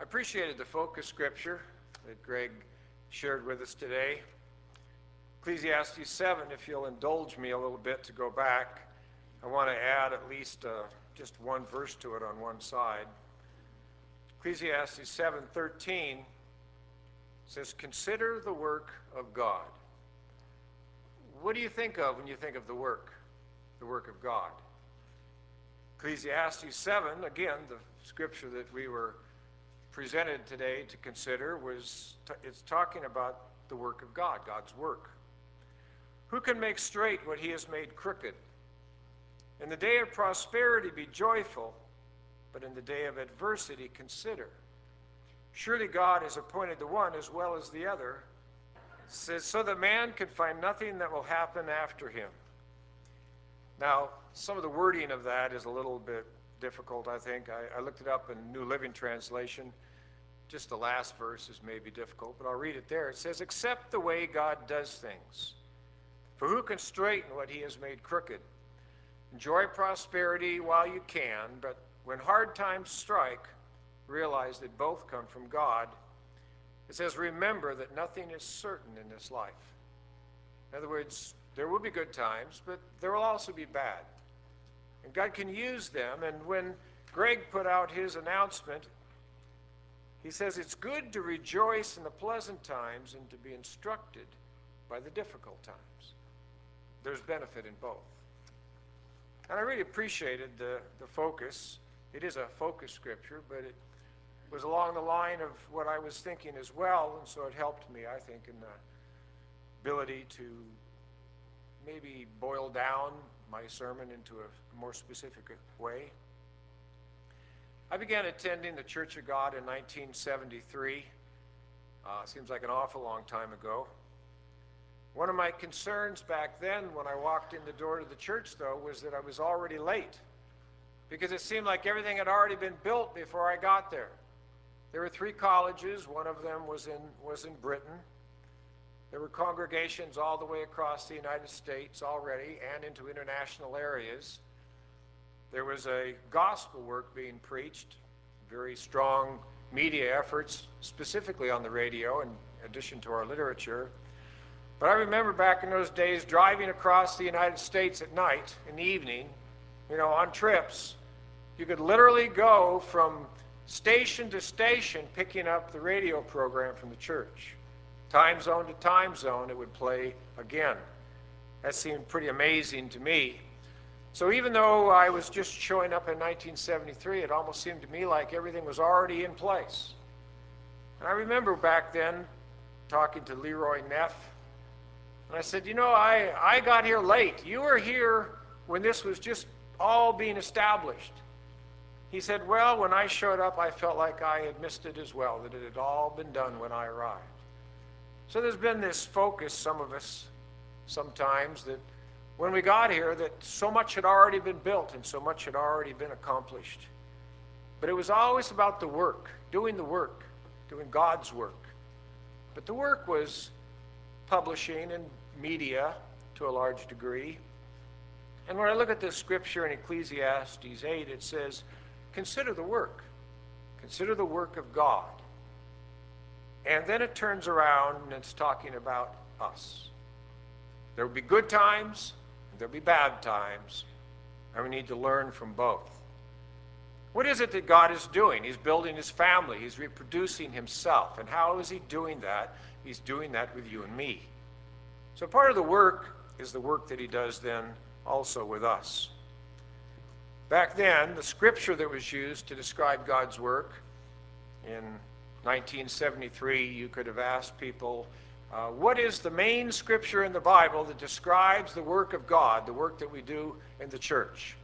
Appreciated the focus scripture that Greg shared with us today. Ecclesiastes 7, if you'll indulge me a little bit to go back, I want to add at least just one verse to it on one side. Ecclesiastes 7:13 says, "Consider the work of God." What do you think of when you think of the work of God? Ecclesiastes 7, again, the scripture that we were presented today to consider it's talking about the work of God, God's work. Who can make straight what he has made crooked? In the day of prosperity be joyful, but in the day of adversity consider. Surely God has appointed the one as well as the other, so that man can find nothing that will happen after him. Now, some of the wording of that is a little bit difficult, I think. I looked it up in New Living Translation. Just the last verse is maybe difficult, but I'll read it there. It says, "Accept the way God does things. For who can straighten what he has made crooked? Enjoy prosperity while you can, but when hard times strike, realize that both come from God." It says, "Remember that nothing is certain in this life." In other words, there will be good times, but there will also be bad. And God can use them. And when Greg put out his announcement, he says it's good to rejoice in the pleasant times and to be instructed by the difficult times. There's benefit in both. And I really appreciated the focus. It is a focus scripture, but it was along the line of what I was thinking as well, and so it helped me, I think, in the ability to maybe boil down my sermon into a more specific way. I began attending the Church of God in 1973. Seems like an awful long time ago. One of my concerns back then when I walked in the door to the church, though, was that I was already late, because it seemed like everything had already been built before I got there. There were 3 colleges. One of them was in Britain. There were congregations all the way across the United States already and into international areas. There was a gospel work being preached, very strong media efforts, specifically on the radio in addition to our literature. But I remember back in those days driving across the United States at night, in the evening, on trips. You could literally go from station to station picking up the radio program from the church. Time zone to time zone, it would play again. That seemed pretty amazing to me. So even though I was just showing up in 1973, it almost seemed to me like everything was already in place. And I remember back then talking to Leroy Neff, and I said, I got here late. You were here when this was just all being established. He said, well, when I showed up, I felt like I had missed it as well, that it had all been done when I arrived. So there's been this focus, some of us sometimes, that when we got here, that so much had already been built and so much had already been accomplished. But it was always about the work, doing God's work. But the work was publishing and media to a large degree. And when I look at this scripture in Ecclesiastes 8, it says, consider the work of God. And then it turns around and it's talking about us. There will be good times, and there will be bad times, and we need to learn from both. What is it that God is doing? He's building his family. He's reproducing himself. And how is he doing that? He's doing that with you and me. So part of the work is the work that he does then also with us. Back then, the scripture that was used to describe God's work in 1973, you could have asked people, what is the main scripture in the Bible that describes the work of God, the work that we do in the church?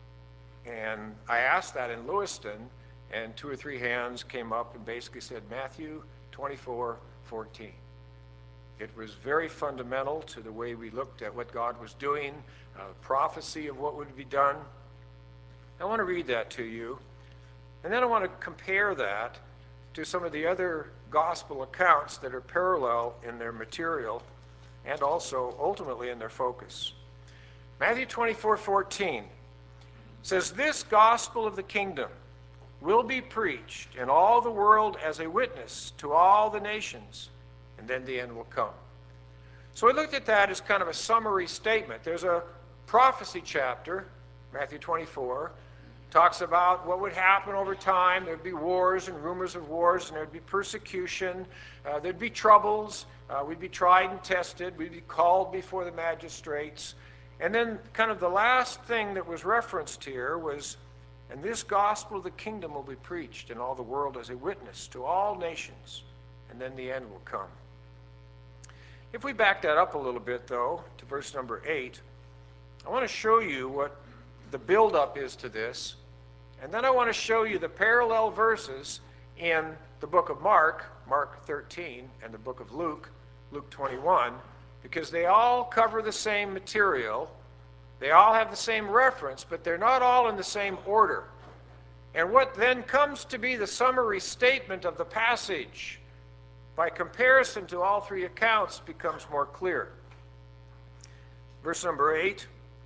And I asked that in Lewiston, and 2 or 3 hands came up and basically said Matthew 24:14. It was very fundamental to the way we looked at what God was doing, prophecy of what would be done. I want to read that to you, and then I want to compare that to some of the other gospel accounts that are parallel in their material and also ultimately in their focus. Matthew 24:14 says, "This gospel of the kingdom will be preached in all the world as a witness to all the nations, and then the end will come. So we looked at that as kind of a summary statement. There's a prophecy chapter, Matthew 24, talks about what would happen over time. There'd be wars and rumors of wars, and there'd be persecution. There'd be troubles. We'd be tried and tested. We'd be called before the magistrates. And then kind of the last thing that was referenced here was, and this gospel of the kingdom will be preached in all the world as a witness to all nations, and then the end will come. If we back that up a little bit, though, to verse number 8, I want to show you what the buildup is to this, and then I want to show you the parallel verses in the book of Mark, Mark 13, and the book of Luke, Luke 21, because they all cover the same material. They all have the same reference, but they're not all in the same order. And what then comes to be the summary statement of the passage, by comparison to all three accounts, becomes more clear. Verse number 8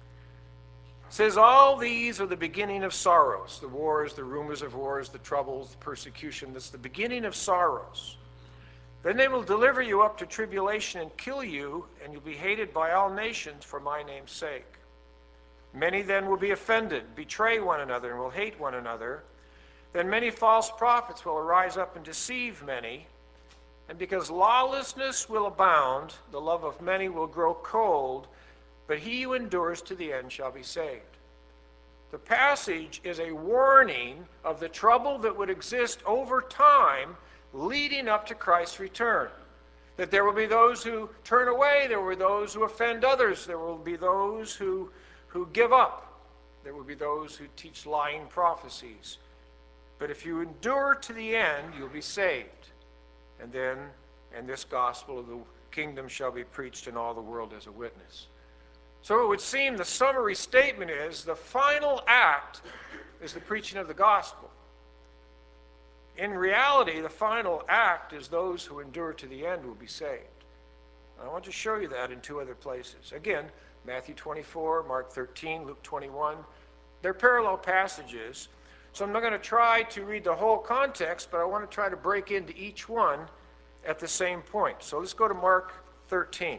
says, all these are the beginning of sorrows. The wars, the rumors of wars, the troubles, the persecution. That's the beginning of sorrows. Then they will deliver you up to tribulation and kill you, and you'll be hated by all nations for my name's sake. Many then will be offended, betray one another, and will hate one another. Then many false prophets will arise up and deceive many. And because lawlessness will abound, the love of many will grow cold, but he who endures to the end shall be saved. The passage is a warning of the trouble that would exist over time leading up to Christ's return. That there will be those who turn away, there will be those who offend others, there will be those who give up, there will be those who teach lying prophecies. But if you endure to the end, you'll be saved. And then, and this gospel of the kingdom shall be preached in all the world as a witness. So it would seem the summary statement is the final act is the preaching of the gospel. In reality, the final act is those who endure to the end will be saved. I want to show you that in two other places. Again, Matthew 24, Mark 13, Luke 21. They're parallel passages. So I'm not going to try to read the whole context, but I want to try to break into each one at the same point. So let's go to Mark 13.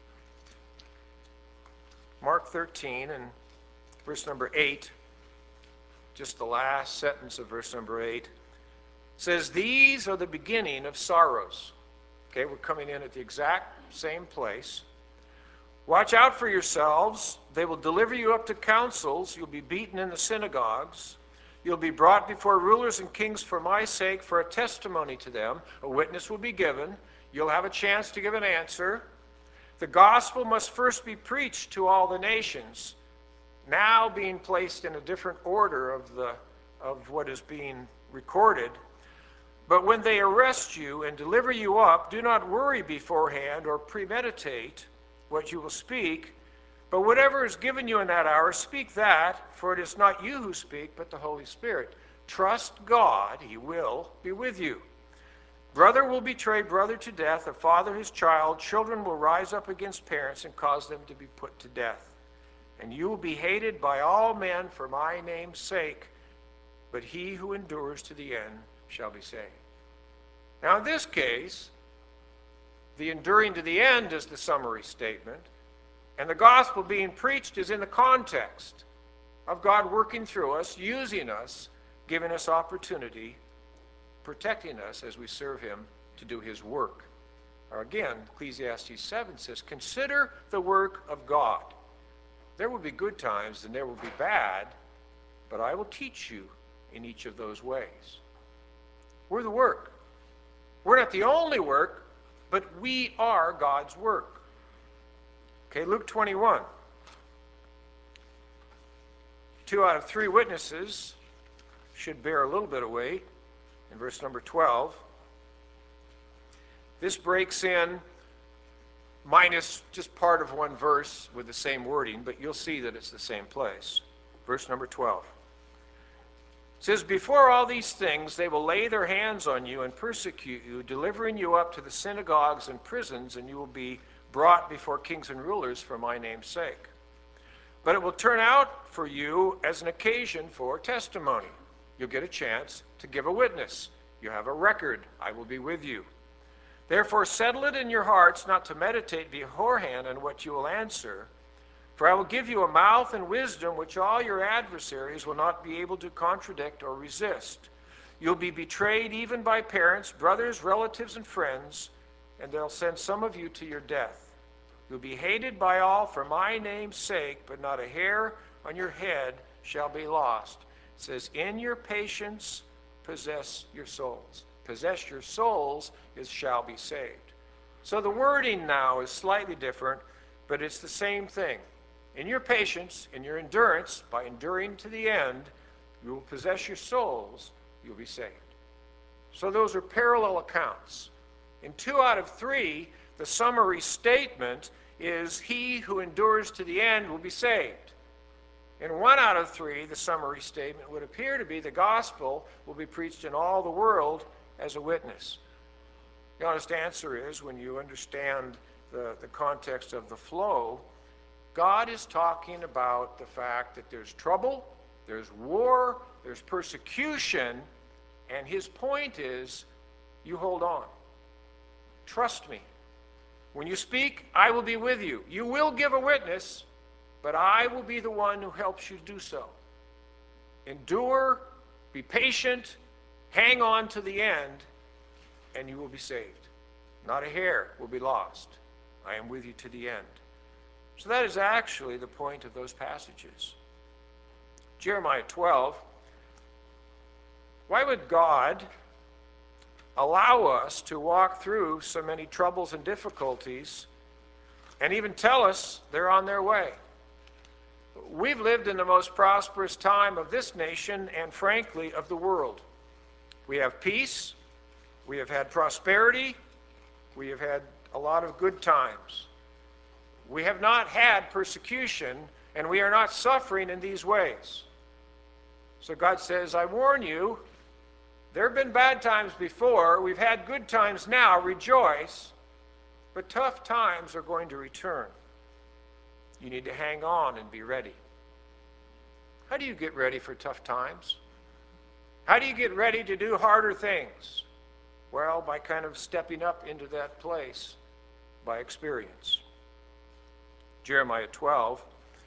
Mark 13 and verse number 8, just the last sentence of verse number 8, says, these are the beginning of sorrows. Okay, we're coming in at the exact same place. Watch out for yourselves. They will deliver you up to councils. You'll be beaten in the synagogues. You'll be brought before rulers and kings for my sake, for a testimony to them. A witness will be given. You'll have a chance to give an answer. The gospel must first be preached to all the nations, now being placed in a different order of what is being recorded. But when they arrest you and deliver you up, do not worry beforehand or premeditate what you will speak, but whatever is given you in that hour, speak that, for it is not you who speak, but the Holy Spirit. Trust God, he will be with you. Brother will betray brother to death, a father his child. Children will rise up against parents and cause them to be put to death. And you will be hated by all men for my name's sake, but he who endures to the end shall be saved. Now in this case, the enduring to the end is the summary statement, and the gospel being preached is in the context of God working through us, using us, giving us opportunity, protecting us as we serve him to do his work. Or again, Ecclesiastes 7 says, consider the work of God. There will be good times and there will be bad, but I will teach you in each of those ways. We're the work. We're not the only work, but we are God's work. Okay, Luke 21. 2 out of 3 witnesses should bear a little bit of weight. In verse number 12, this breaks in minus just part of one verse with the same wording, but you'll see that it's the same place. Verse number 12. It says, before all these things they will lay their hands on you and persecute you, delivering you up to the synagogues and prisons, and you will be brought before kings and rulers for my name's sake. But it will turn out for you as an occasion for testimony. You'll get a chance to give a witness. You have a record. I will be with you. Therefore, settle it in your hearts not to meditate beforehand on what you will answer. For I will give you a mouth and wisdom which all your adversaries will not be able to contradict or resist. You'll be betrayed even by parents, brothers, relatives, and friends, and they'll send some of you to your death. You'll be hated by all for my name's sake, but not a hair on your head shall be lost. It says, in your patience, possess your souls. Possess your souls is shall be saved. So the wording now is slightly different, but it's the same thing. In your patience, in your endurance, by enduring to the end, you will possess your souls, you'll be saved. So those are parallel accounts. In 2 out of 3, the summary statement is he who endures to the end will be saved. In 1 out of 3, the summary statement would appear to be the gospel will be preached in all the world as a witness. The honest answer is, when you understand the context of the flow, God is talking about the fact that there's trouble, there's war, there's persecution, and his point is, you hold on. Trust me. When you speak, I will be with you. You will give a witness, but I will be the one who helps you do so. Endure, be patient, hang on to the end, and you will be saved. Not a hair will be lost. I am with you to the end. So that is actually the point of those passages. Jeremiah 12. Why would God allow us to walk through so many troubles and difficulties and even tell us they're on their way? We've lived in the most prosperous time of this nation and, frankly, of the world. We have peace. We have had prosperity. We have had a lot of good times. We have not had persecution, and we are not suffering in these ways. So God says, I warn you, there have been bad times before. We've had good times now. Rejoice. But tough times are going to return. You need to hang on and be ready. How do you get ready for tough times? How do you get ready to do harder things? Well, by kind of stepping up into that place by experience. Jeremiah 12.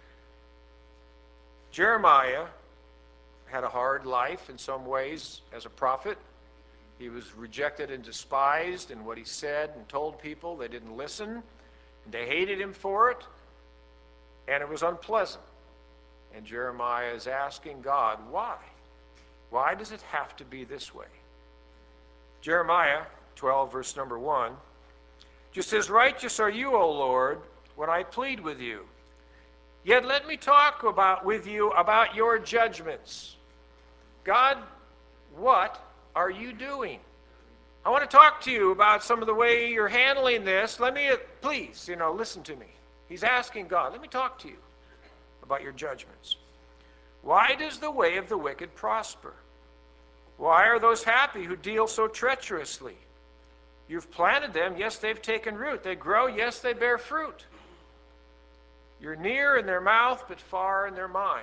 Jeremiah had a hard life in some ways as a prophet. He was rejected and despised in what he said and told people. They didn't listen. They hated him for it. And it was unpleasant. And Jeremiah is asking God, why? Why does it have to be this way? Jeremiah 12, verse number 1, just says, righteous are you, O Lord, when I plead with you. Yet let me talk with you about your judgments. God, what are you doing? I want to talk to you about some of the way you're handling this. Please, listen to me. He's asking God, let me talk to you about your judgments. Why does the way of the wicked prosper? Why are those happy who deal so treacherously? You've planted them, yes, they've taken root. They grow, yes, they bear fruit. You're near in their mouth, but far in their mind.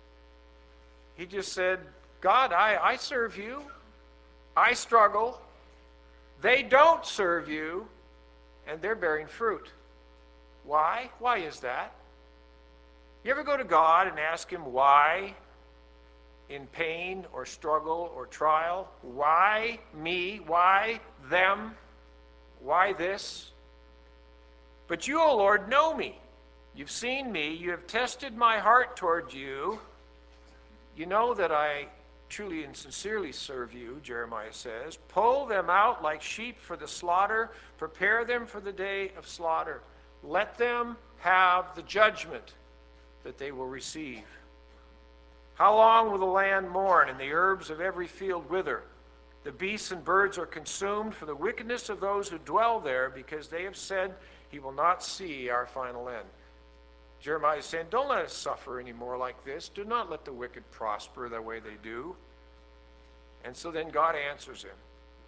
He just said, God, I serve you. I struggle. They don't serve you, and they're bearing fruit. Why? Why is that? You ever go to God and ask him why in pain or struggle or trial? Why me? Why them? Why this? But you, O Lord, know me. You've seen me. You have tested my heart toward you. You know that I truly and sincerely serve you, Jeremiah says. Pull them out like sheep for the slaughter. Prepare them for the day of slaughter. Let them have the judgment that they will receive. How long will the land mourn and the herbs of every field wither? The beasts and birds are consumed for the wickedness of those who dwell there, because they have said, he will not see our final end. Jeremiah is saying, don't let us suffer anymore like this. Do not let the wicked prosper the way they do. And so then God answers him.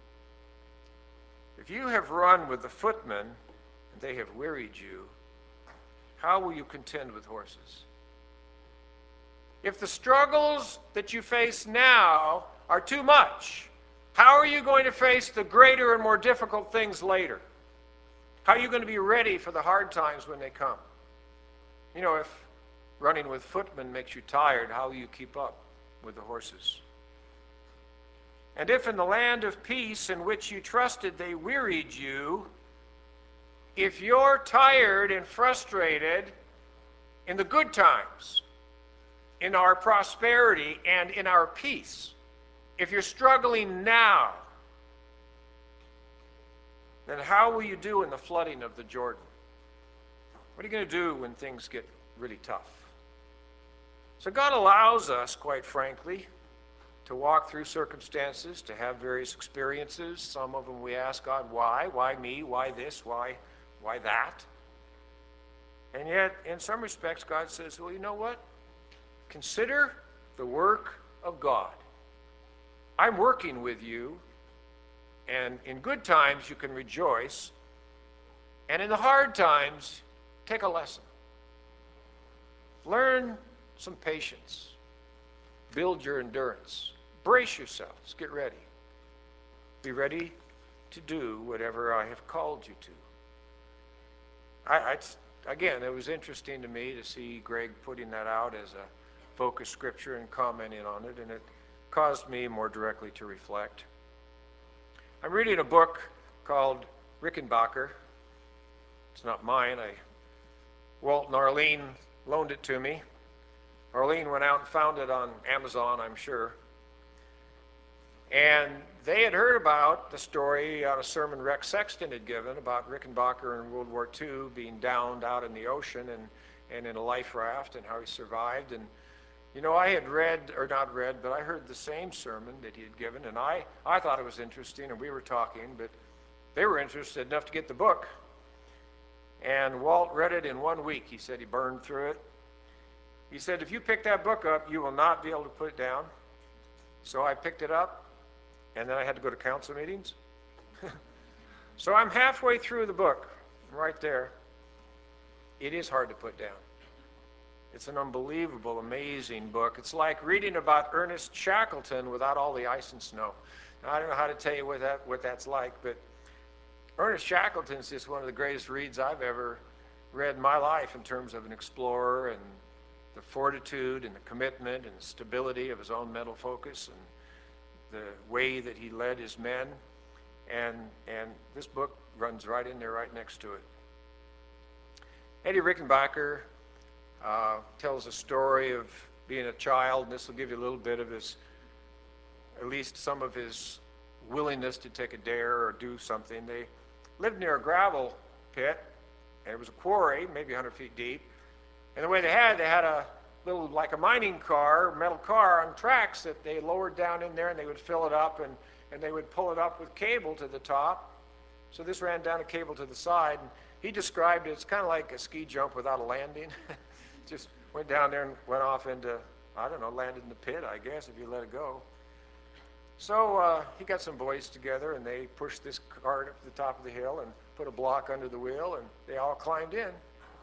If you have run with the footmen, and they have wearied you, how will you contend with horses? If the struggles that you face now are too much, how are you going to face the greater and more difficult things later? How are you going to be ready for the hard times when they come? You know, if running with footmen makes you tired, how will you keep up with the horses? And if in the land of peace in which you trusted they wearied you, if you're tired and frustrated in the good times, in our prosperity and in our peace, if you're struggling now, then how will you do in the flooding of the Jordan? What are you going to do when things get really tough? So God allows us, quite frankly, to walk through circumstances, to have various experiences. Some of them we ask God, why? Why me? Why this? Why that? And yet, in some respects, God says, well, you know what? Consider the work of God. I'm working with you, and in good times you can rejoice, and in the hard times, take a lesson. Learn some patience. Build your endurance. Brace yourselves. Get ready. Be ready to do whatever I have called you to. Again, it was interesting to me to see Greg putting that out as a focus scripture and commenting on it, and it caused me more directly to reflect. I'm reading a book called Rickenbacker. It's not mine. Walt and Arlene loaned it to me. Arlene went out and found it on Amazon, I'm sure. And they had heard about the story on a sermon Rex Sexton had given about Rickenbacker in World War II being downed out in the ocean and in a life raft and how he survived. And, you know, I had not read, but I heard the same sermon that he had given, and I thought it was interesting, and we were talking, but they were interested enough to get the book. And Walt read it in 1 week. He said he burned through it. He said, if you pick that book up, you will not be able to put it down. So I picked it up, and then I had to go to council meetings. So I'm halfway through the book, right there. It is hard to put down. It's an unbelievable, amazing book. It's like reading about Ernest Shackleton without all the ice and snow. Now, I don't know how to tell you what that's like, but Ernest Shackleton is just one of the greatest reads I've ever read in my life in terms of an explorer and the fortitude and the commitment and the stability of his own mental focus and the way that he led his men. And this book runs right in there, right next to it. Eddie Rickenbacker tells a story of being a child, and this will give you a little bit of his, at least some of his willingness to take a dare or do something. They lived near a gravel pit, and it was a quarry, maybe 100 feet deep. And the way they had a little, like a mining car, metal car on tracks that they lowered down in there, and they would fill it up, and they would pull it up with cable to the top. So this ran down a cable to the side, and he described it, it's kind of like a ski jump without a landing. Just went down there and went off into, I don't know, landed in the pit, I guess, if you let it go. So he got some boys together, and they pushed this cart up to the top of the hill and put a block under the wheel, and they all climbed in.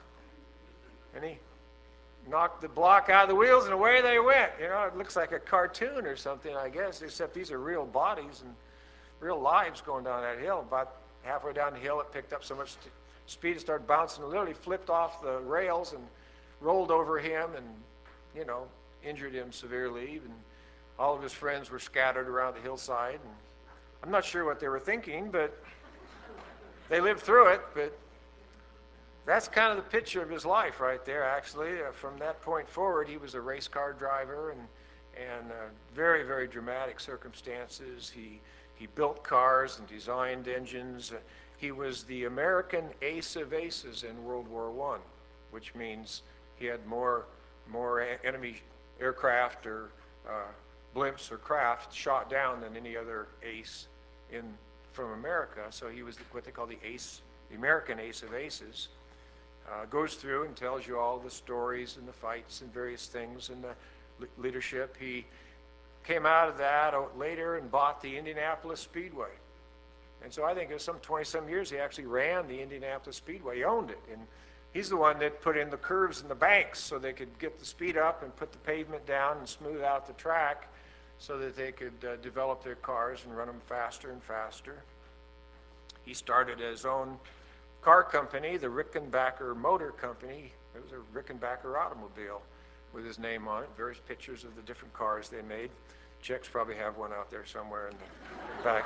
And he knocked the block out of the wheels, and away they went. You know, it looks like a cartoon or something, I guess, except these are real bodies and real lives going down that hill. About halfway down the hill, it picked up so much speed, it started bouncing, and literally flipped off the rails and rolled over him and, you know, injured him severely. And all of his friends were scattered around the hillside. And I'm not sure what they were thinking, but they lived through it. But that's kind of the picture of his life right there, actually. From that point forward, he was a race car driver, and very, very dramatic circumstances. He built cars and designed engines. He was the American ace of aces in World War I, which means he had more enemy aircraft or blimps or craft shot down than any other ace from America. So he was what they call the American ace of aces. Goes through and tells you all the stories and the fights and various things and the leadership. He came out of that later and bought the Indianapolis Speedway. And so I think it was some 20-some years he actually ran the Indianapolis Speedway. He owned it. And He's the one that put in the curves in the banks so they could get the speed up and put the pavement down and smooth out the track so that they could develop their cars and run them faster and faster. He started his own car company, the Rickenbacker Motor Company. It was a Rickenbacker automobile with his name on it, various pictures of the different cars they made. Czechs probably have one out there somewhere in the back.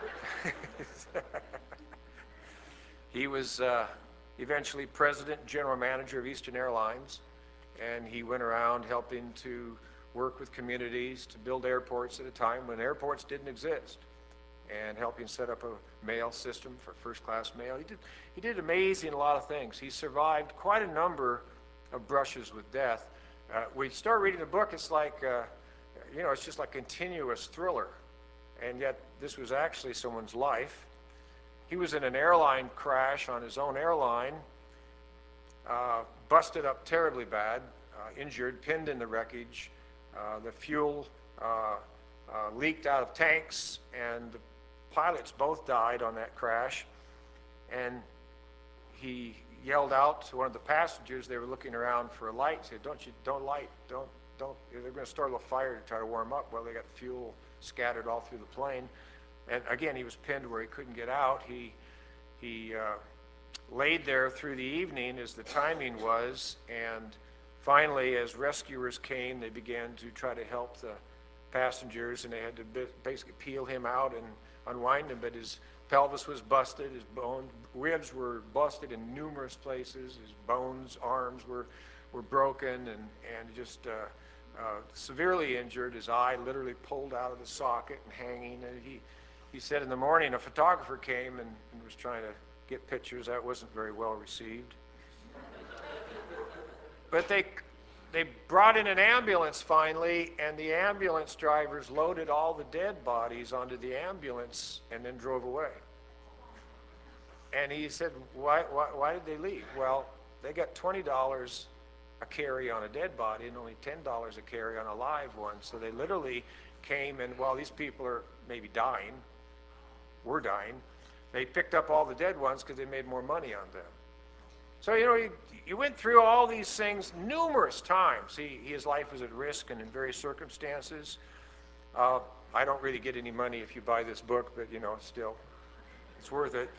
He was eventually president and general manager of Eastern Airlines, and he went around helping to work with communities to build airports at a time when airports didn't exist, and helping set up a mail system for first-class mail. He did amazing a lot of things. He survived quite a number of brushes with death. We start reading the book, it's like, it's just like a continuous thriller, and yet this was actually someone's life. He was in an airline crash on his own airline, busted up terribly bad, injured, pinned in the wreckage. The fuel leaked out of tanks, and the pilots both died on that crash. And he yelled out to one of the passengers. They were looking around for a light. He said, don't light, don't. They're going to start a little fire to try to warm up. Well, they got fuel scattered all through the plane. And again, he was pinned where he couldn't get out. He laid there through the evening as the timing was, and finally, as rescuers came, they began to try to help the passengers, and they had to basically peel him out and unwind him, but his pelvis was busted, his ribs were busted in numerous places, his bones, arms were broken, and just severely injured. His eye literally pulled out of the socket and hanging, and he said in the morning a photographer came and was trying to get pictures. That wasn't very well received. But they brought in an ambulance finally, and the ambulance drivers loaded all the dead bodies onto the ambulance and then drove away. And he said, why did they leave? Well, they got $20 a carry on a dead body and only $10 a carry on a live one. So they literally came, and while these people are maybe dying, were dying, they picked up all the dead ones because they made more money on them. So, you went through all these things numerous times. His life was at risk and in various circumstances. I don't really get any money if you buy this book, but, still, it's worth it.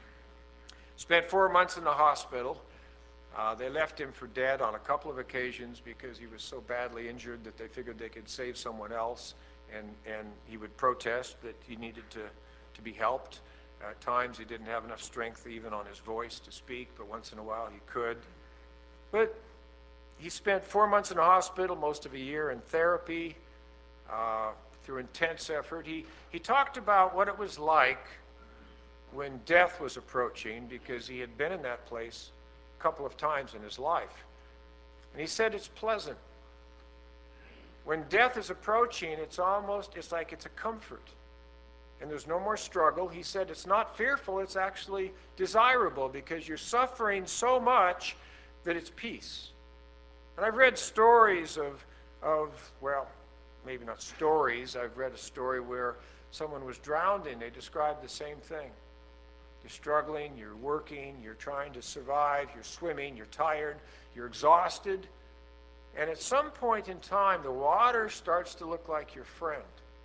Spent 4 months in the hospital. They left him for dead on a couple of occasions because he was so badly injured that they figured they could save someone else, and he would protest that he needed to be helped. At times he didn't have enough strength even on his voice to speak, but once in a while he could. But he spent 4 months in the hospital, most of a year in therapy, through intense effort. He talked about what it was like when death was approaching, because he had been in that place a couple of times in his life. And he said it's pleasant. When death is approaching, it's like it's a comfort. And there's no more struggle. He said it's not fearful, it's actually desirable, because you're suffering so much that it's peace. And I've read stories of well, maybe not stories. I've read a story where someone was drowning. They described the same thing. You're struggling, you're working, you're trying to survive, you're swimming, you're tired, you're exhausted. And at some point in time, the water starts to look like your friend.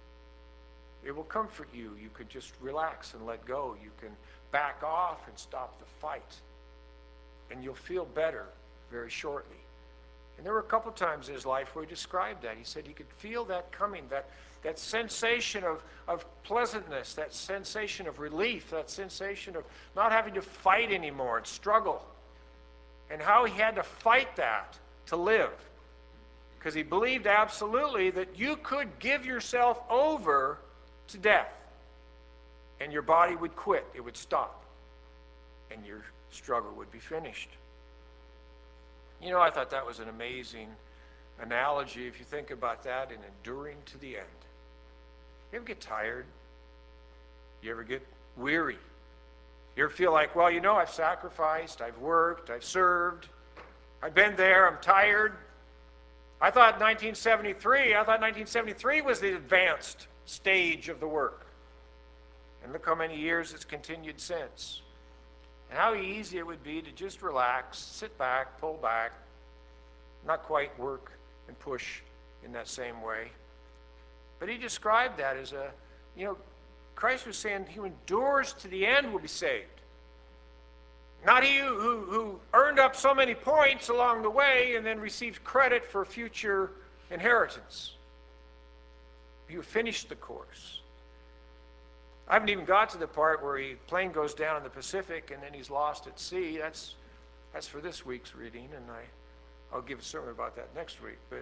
It will comfort you. You can just relax and let go. You can back off and stop the fight. And you'll feel better very shortly. And there were a couple times in his life where he described that. He said he could feel that coming, that sensation of pleasantness, that sensation of relief, that sensation of not having to fight anymore and struggle. And how he had to fight that to live. Because he believed absolutely that you could give yourself over to death, and your body would quit, it would stop, and your struggle would be finished. I thought that was an amazing analogy if you think about that, in enduring to the end. You ever get tired? You ever get weary? You ever feel like, well, I've sacrificed, I've worked, I've served, I've been there, I'm tired. I thought 1973 was the advanced stage of the work. And look how many years it's continued since. and how easy it would be to just relax, sit back, pull back, not quite work and push in that same way. But he described that as Christ was saying he who endures to the end will be saved. Not he who earned up so many points along the way and then received credit for future inheritance. He who finished the course. I haven't even got to the part where plane goes down in the Pacific and then he's lost at sea. That's for this week's reading, and I'll give a sermon about that next week. But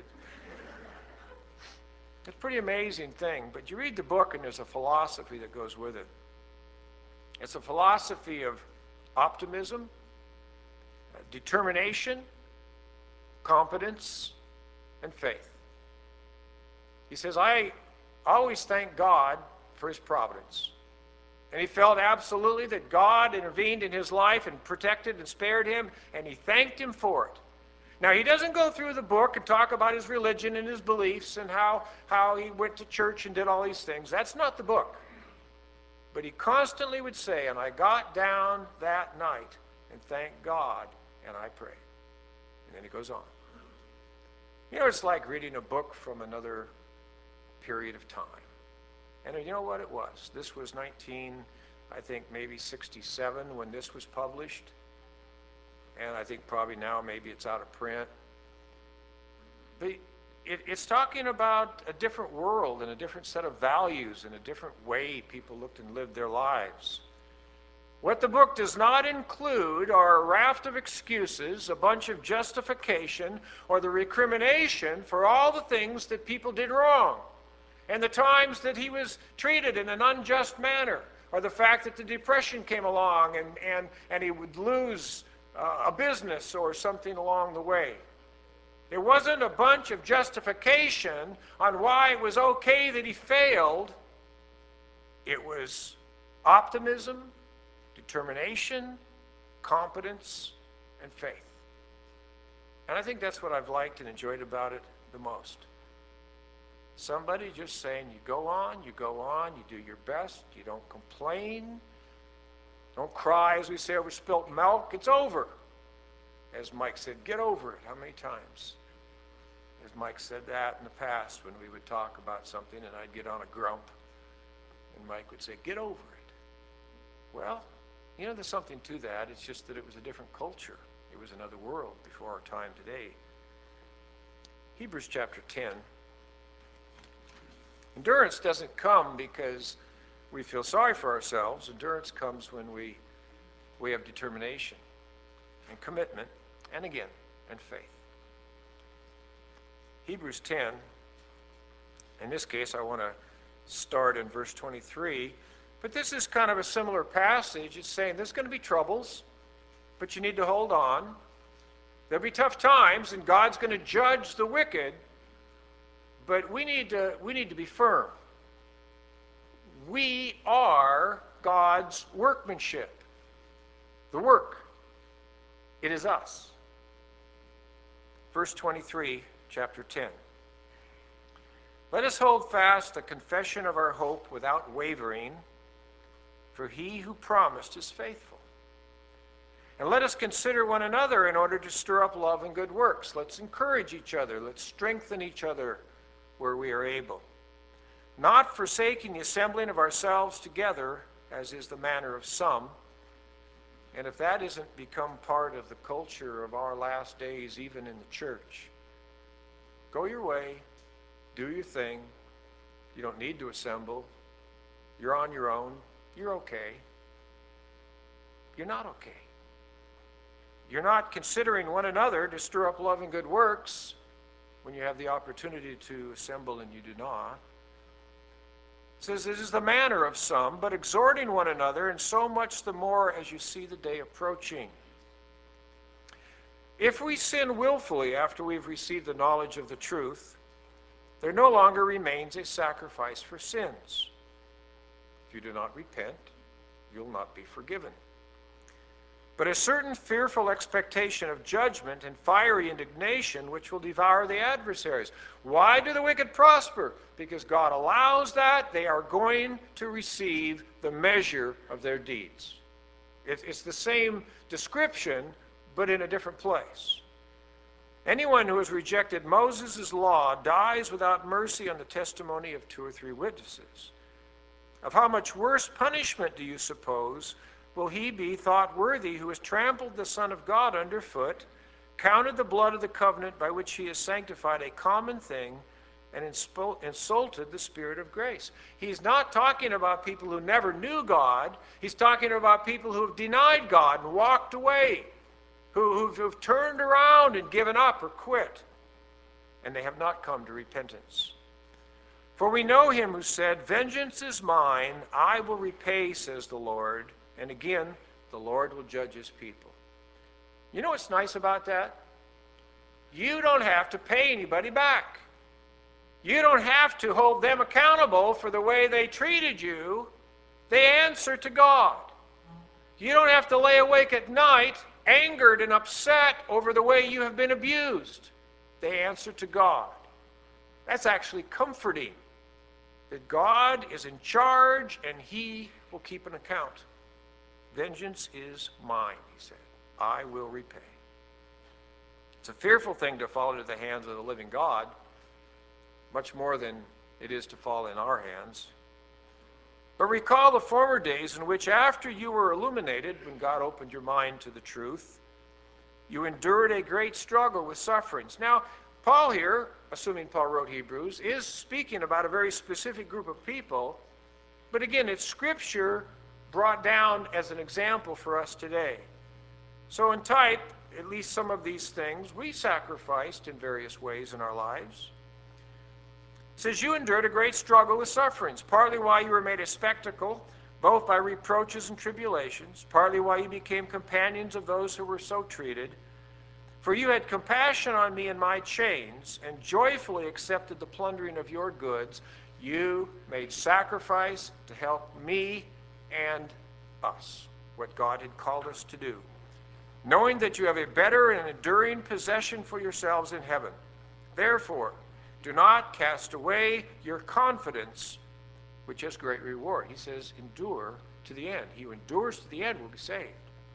it's a pretty amazing thing. But you read the book and there's a philosophy that goes with it. It's a philosophy of optimism, determination, competence, and faith. He says, I always thank God for his providence. And he felt absolutely that God intervened in his life and protected and spared him, and he thanked him for it. Now, he doesn't go through the book and talk about his religion and his beliefs and how he went to church and did all these things. That's not the book. But he constantly would say, and I got down that night and thanked God, and I prayed. And then he goes on. You know, it's like reading a book from another period of time. And you know what it was? This was maybe 67 when this was published. And I think probably now maybe it's out of print. But it's talking about a different world and a different set of values and a different way people looked and lived their lives. What the book does not include are a raft of excuses, a bunch of justification, or the recrimination for all the things that people did wrong, and the times that he was treated in an unjust manner, or the fact that the Depression came along and he would lose a business or something along the way. It wasn't a bunch of justification on why it was okay that he failed. It was optimism, determination, competence, and faith. And I think that's what I've liked and enjoyed about it the most. Somebody just saying, you go on, you do your best, you don't complain, don't cry, as we say, over spilt milk. It's over. As Mike said, get over it. How many times has Mike said that in the past when we would talk about something and I'd get on a grump and Mike would say, get over it. Well, there's something to that. It's just that it was a different culture. It was another world before our time today. Hebrews chapter 10. Endurance doesn't come because we feel sorry for ourselves. Endurance comes when we have determination and commitment, and again, and faith. Hebrews 10, in this case, I want to start in verse 23, but this is kind of a similar passage. It's saying there's going to be troubles, but you need to hold on. There'll be tough times, and God's going to judge the wicked, but we need to be firm. We are God's workmanship. The work, it is us. Verse 23, chapter 10. Let us hold fast the confession of our hope without wavering, for he who promised is faithful. And let us consider one another in order to stir up love and good works. Let's encourage each other. Let's strengthen each other where we are able. Not forsaking the assembling of ourselves together, as is the manner of some. And if that isn't become part of the culture of our last days, even in the church, go your way, do your thing. You don't need to assemble. You're on your own. You're okay. You're not okay. You're not considering one another to stir up love and good works when you have the opportunity to assemble and you do not. It says, this is the manner of some, but exhorting one another, and so much the more as you see the day approaching. If we sin willfully after we've received the knowledge of the truth, there no longer remains a sacrifice for sins. If you do not repent, you'll not be forgiven. But a certain fearful expectation of judgment and fiery indignation which will devour the adversaries. Why do the wicked prosper? Because God allows that. They are going to receive the measure of their deeds. It's the same description, but in a different place. Anyone who has rejected Moses' law dies without mercy on the testimony of 2 or 3 witnesses. Of how much worse punishment do you suppose will he be thought worthy who has trampled the Son of God underfoot, counted the blood of the covenant by which he has sanctified a common thing, and insulted the Spirit of grace? He's not talking about people who never knew God. He's talking about people who have denied God and walked away, who've turned around and given up or quit, and they have not come to repentance. For we know him who said, "Vengeance is mine, I will repay, says the Lord." And again, the Lord will judge his people. You know what's nice about that? You don't have to pay anybody back. You don't have to hold them accountable for the way they treated you. They answer to God. You don't have to lay awake at night angered and upset over the way you have been abused. They answer to God. That's actually comforting, that God is in charge and he will keep an account. Vengeance is mine, he said. I will repay. It's a fearful thing to fall into the hands of the living God, much more than it is to fall in our hands. But recall the former days in which, after you were illuminated, when God opened your mind to the truth, you endured a great struggle with sufferings. Now, Paul here, assuming Paul wrote Hebrews, is speaking about a very specific group of people. But again, it's Scripture brought down as an example for us today. So in type, at least some of these things we sacrificed in various ways in our lives. It says, you endured a great struggle with sufferings, partly why you were made a spectacle, both by reproaches and tribulations, partly why you became companions of those who were so treated. For you had compassion on me in my chains, and joyfully accepted the plundering of your goods. You made sacrifice to help me and us, what God had called us to do, knowing that you have a better and enduring possession for yourselves in heaven. Therefore, do not cast away your confidence, which has great reward. He says, endure to the end. He who endures to the end will be saved.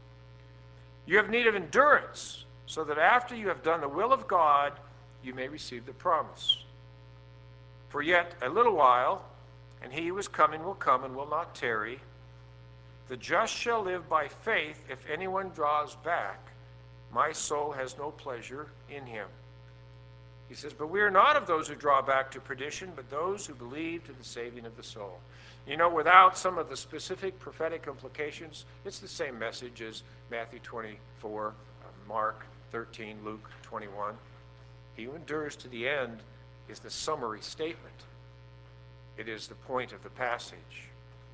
You have need of endurance, so that after you have done the will of God, you may receive the promise. For yet a little while, and he who is coming will come and will not tarry. The just shall live by faith. If anyone draws back, my soul has no pleasure in him. He says, but we are not of those who draw back to perdition, but those who believe to the saving of the soul. You know, without some of the specific prophetic implications, it's the same message as Matthew 24, Mark 13, Luke 21. He who endures to the end is the summary statement. It is the point of the passage.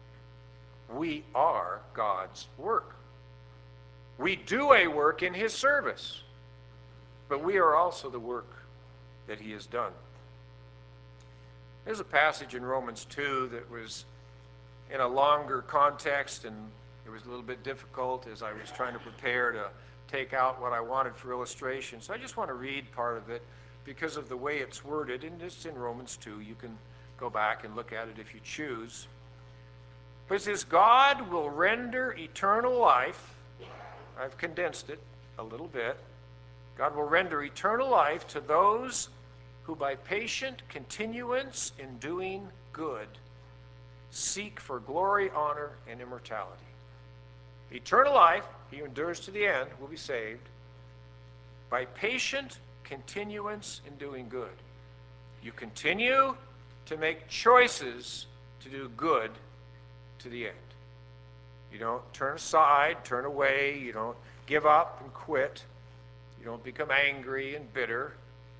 We are God's work. We do a work in his service, but we are also the work that he has done. There's a passage in Romans 2 that was in a longer context, and it was a little bit difficult as I was trying to prepare to take out what I wanted for illustration. So I just want to read part of it because of the way it's worded, and it's in Romans 2. You can go back and look at it if you choose. But it says, God will render eternal life. I've condensed it a little bit. God will render eternal life to those who by patient continuance in doing good seek for glory, honor, and immortality. Eternal life, he who endures to the end, will be saved by patient continuance in doing good. You continue to make choices to do good to the end. You don't turn aside, turn away. You don't give up and quit. You don't become angry and bitter.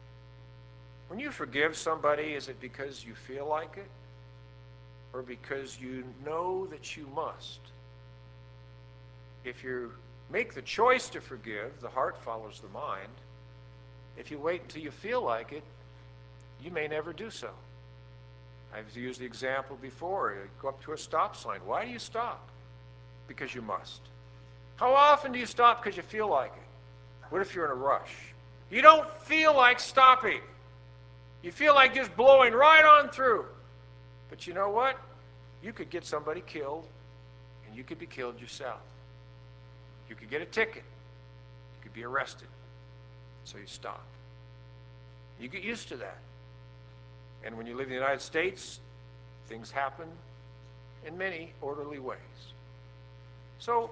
When you forgive somebody, is it because you feel like it? Or because you know that you must? If you make the choice to forgive, the heart follows the mind. If you wait until you feel like it, you may never do so. I've used the example before. You go up to a stop sign. Why do you stop? Because you must. How often do you stop because you feel like it? What if you're in a rush? You don't feel like stopping. You feel like just blowing right on through. But you know what? You could get somebody killed, and you could be killed yourself. You could get a ticket. You could be arrested. So you stop. You get used to that. And when you live in the United States, things happen in many orderly ways. So,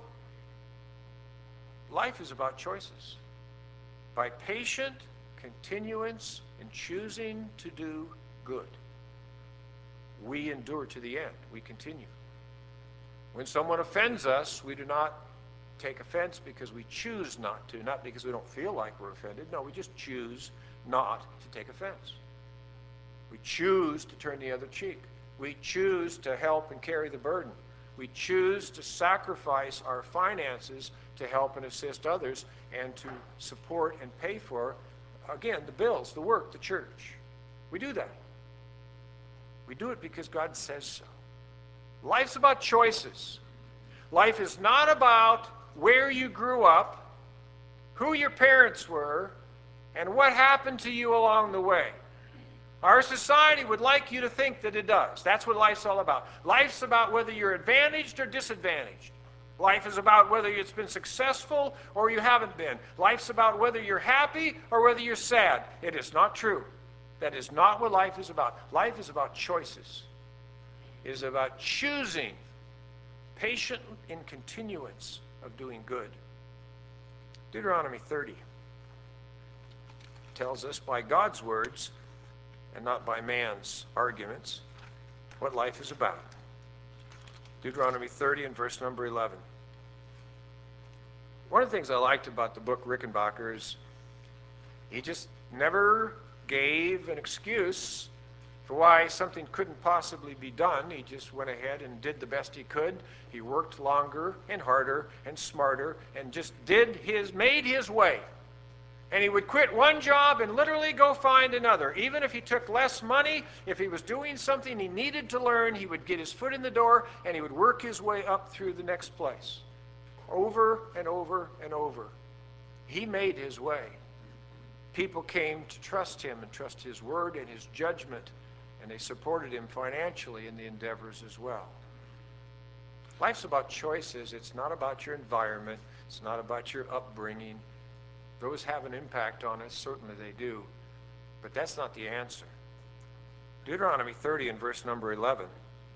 life is about choices. By patient continuance in choosing to do good, we endure to the end. We continue. When someone offends us, we do not take offense because we choose not to, not because we don't feel like we're offended. No, we just choose not to take offense. We choose to turn the other cheek. We choose to help and carry the burden. We choose to sacrifice our finances to help and assist others and to support and pay for, again, the bills, the work, the church. We do that. We do it because God says so. Life's about choices. Life is not about where you grew up, who your parents were, and what happened to you along the way. Our society would like you to think that it does. That's what life's all about. Life's about whether you're advantaged or disadvantaged. Life is about whether it's been successful or you haven't been. Life's about whether you're happy or whether you're sad. It is not true. That is not what life is about. Life is about choices. It is about choosing patient in continuance of doing good. Deuteronomy 30 tells us by God's words and not by man's arguments what life is about. Deuteronomy 30 and verse number 11. One of the things I liked about the book Rickenbacker is he just never gave an excuse for why something couldn't possibly be done. He just went ahead and did the best he could. He worked longer and harder and smarter and just made his way. And he would quit one job and literally go find another. Even if he took less money, if he was doing something he needed to learn, he would get his foot in the door and he would work his way up through the next place. Over and over and over. He made his way. People came to trust him and trust his word and his judgment, and they supported him financially in the endeavors as well. Life's about choices. It's not about your environment. It's not about your upbringing. Those have an impact on us, certainly they do, but that's not the answer. Deuteronomy 30 and verse number 11.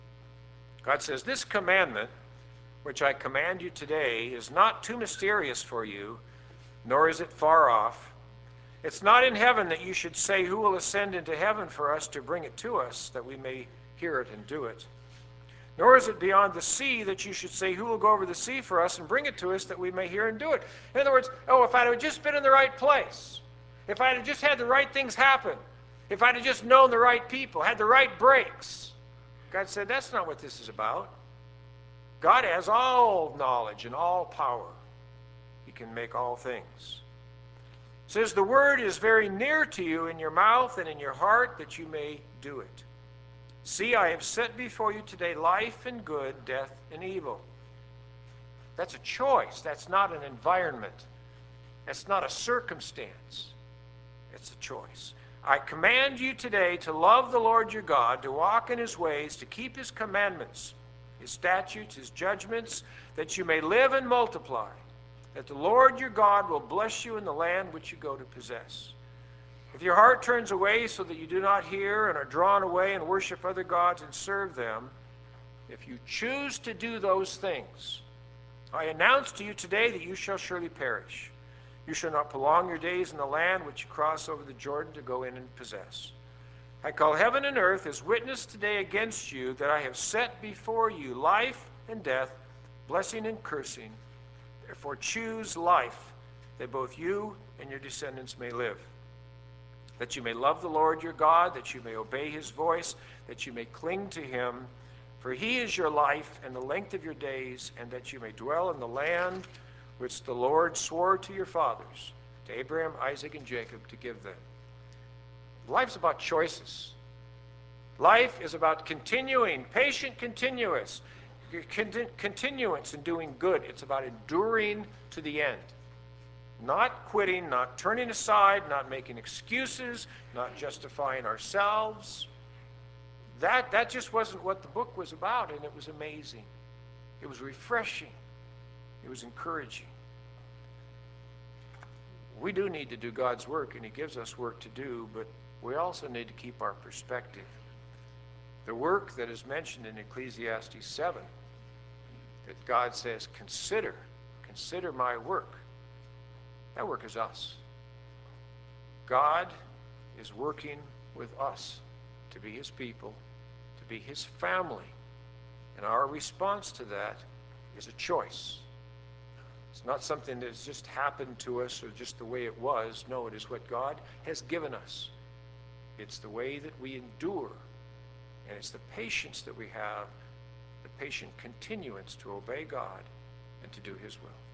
God says, "This commandment, which I command you today, is not too mysterious for you, nor is it far off. It's not in heaven that you should say, 'Who will ascend into heaven for us to bring it to us, that we may hear it and do it?' Nor is it beyond the sea that you should say, 'Who will go over the sea for us and bring it to us, that we may hear and do it?'" In other words, if I'd have just been in the right place, if I'd have just had the right things happen, if I'd have just known the right people, had the right breaks. God said, that's not what this is about. God has all knowledge and all power. He can make all things. It says, "The word is very near to you in your mouth and in your heart, that you may do it. See, I have set before you today life and good, death and evil." That's a choice. That's not an environment. That's not a circumstance. It's a choice. "I command you today to love the Lord your God, to walk in his ways, to keep his commandments, his statutes, his judgments, that you may live and multiply, that the Lord your God will bless you in the land which you go to possess. If your heart turns away so that you do not hear and are drawn away and worship other gods and serve them, if you choose to do those things, I announce to you today that you shall surely perish. You shall not prolong your days in the land which you cross over the Jordan to go in and possess. I call heaven and earth as witness today against you, that I have set before you life and death, blessing and cursing. Therefore choose life, that both you and your descendants may live, that you may love the Lord your God, that you may obey his voice, that you may cling to him. For he is your life and the length of your days, and that you may dwell in the land which the Lord swore to your fathers, to Abraham, Isaac, and Jacob, to give them." Life's about choices. Life is about continuing, patient continuance in doing good. It's about enduring to the end. Not quitting, not turning aside, not making excuses, not justifying ourselves. That just wasn't what the book was about, and it was amazing. It was refreshing. It was encouraging. We do need to do God's work, and he gives us work to do, but we also need to keep our perspective. The work that is mentioned in Ecclesiastes 7, that God says, consider my work. That work is us. God is working with us to be his people, to be his family. And our response to that is a choice. It's not something that's just happened to us or just the way it was. No, it is what God has given us. It's the way that we endure. And it's the patience that we have, the patient continuance to obey God and to do his will.